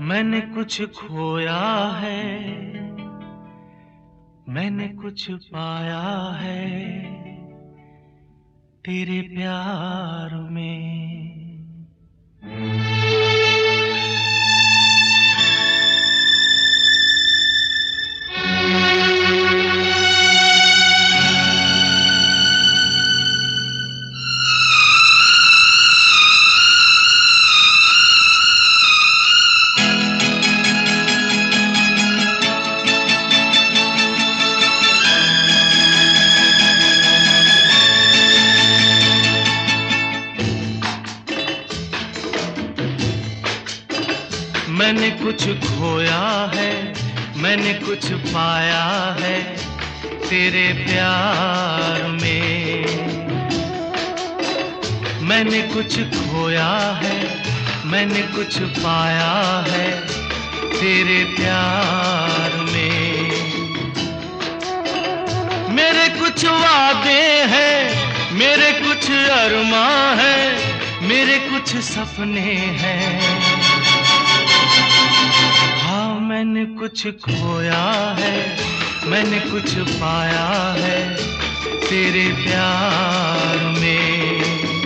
मैंने कुछ खोया है, मैंने कुछ पाया है तेरे प्यार में। मैंने कुछ खोया है, मैंने कुछ पाया है तेरे प्यार में। मैंने कुछ खोया है, मैंने कुछ पाया है तेरे प्यार में। मेरे कुछ वादे हैं, मेरे कुछ अरमां हैं, मेरे कुछ सपने हैं। हाँ, मैंने कुछ खोया है, मैंने कुछ पाया है तेरे प्यार में।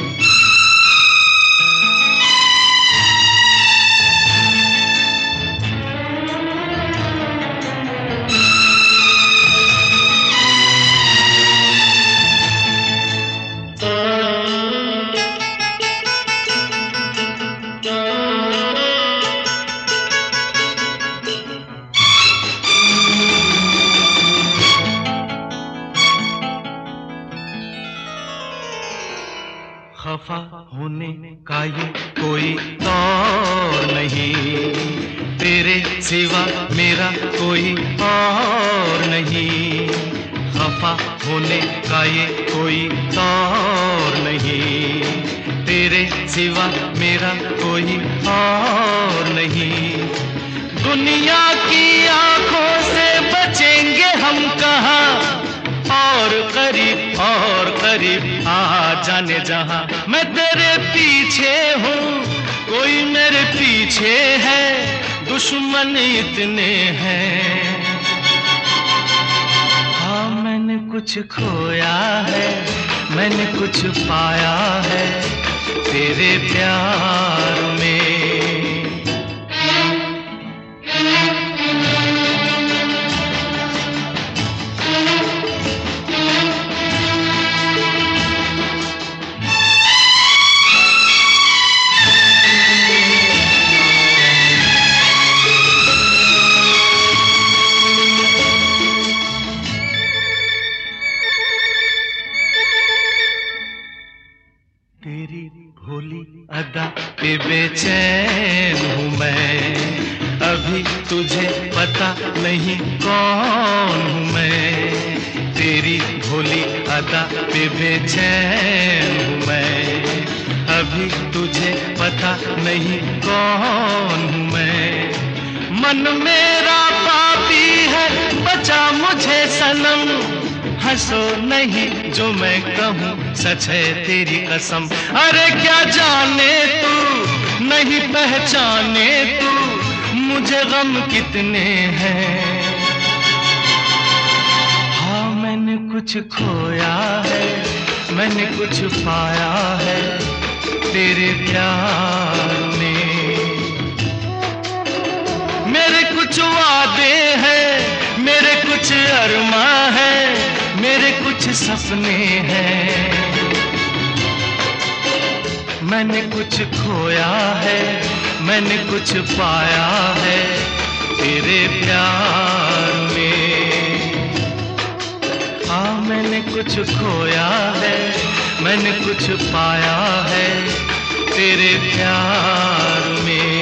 खफा होने का ये कोई तौर नहीं, तेरे सिवा मेरा कोई और नहीं। खफा होने का ये कोई तौर नहीं, तेरे सिवा मेरा कोई और नहीं। दुनिया की आंखों से बचेंगे हम कहाँ, और करीब आ जाने जहां। मैं तेरे पीछे हूँ, कोई मेरे पीछे है, दुश्मन इतने हैं। हाँ, मैंने कुछ खोया है, मैंने कुछ पाया है तेरे प्यार में। तेरी भोली अदा पे बेचैन हूँ मैं, अभी तुझे पता नहीं कौन हूँ मैं। तेरी भोली अदा पे बेचैन हूँ मैं, अभी तुझे पता नहीं कौन हूँ मैं। मन मेरा पापी है, बचा मुझे सनम, हंसो नहीं जो मैं कहूँ, सच है तेरी कसम। अरे क्या जाने तू, नहीं पहचाने तू, मुझे गम कितने हैं। हाँ, मैंने कुछ खोया है, मैंने कुछ पाया है तेरे प्यार में। मेरे कुछ वादे हैं, मेरे कुछ अरमां हैं, मेरे कुछ सपने हैं। मैंने कुछ खोया है, मैंने कुछ पाया है तेरे प्यार में। हाँ, मैंने कुछ खोया है, मैंने कुछ पाया है तेरे प्यार में।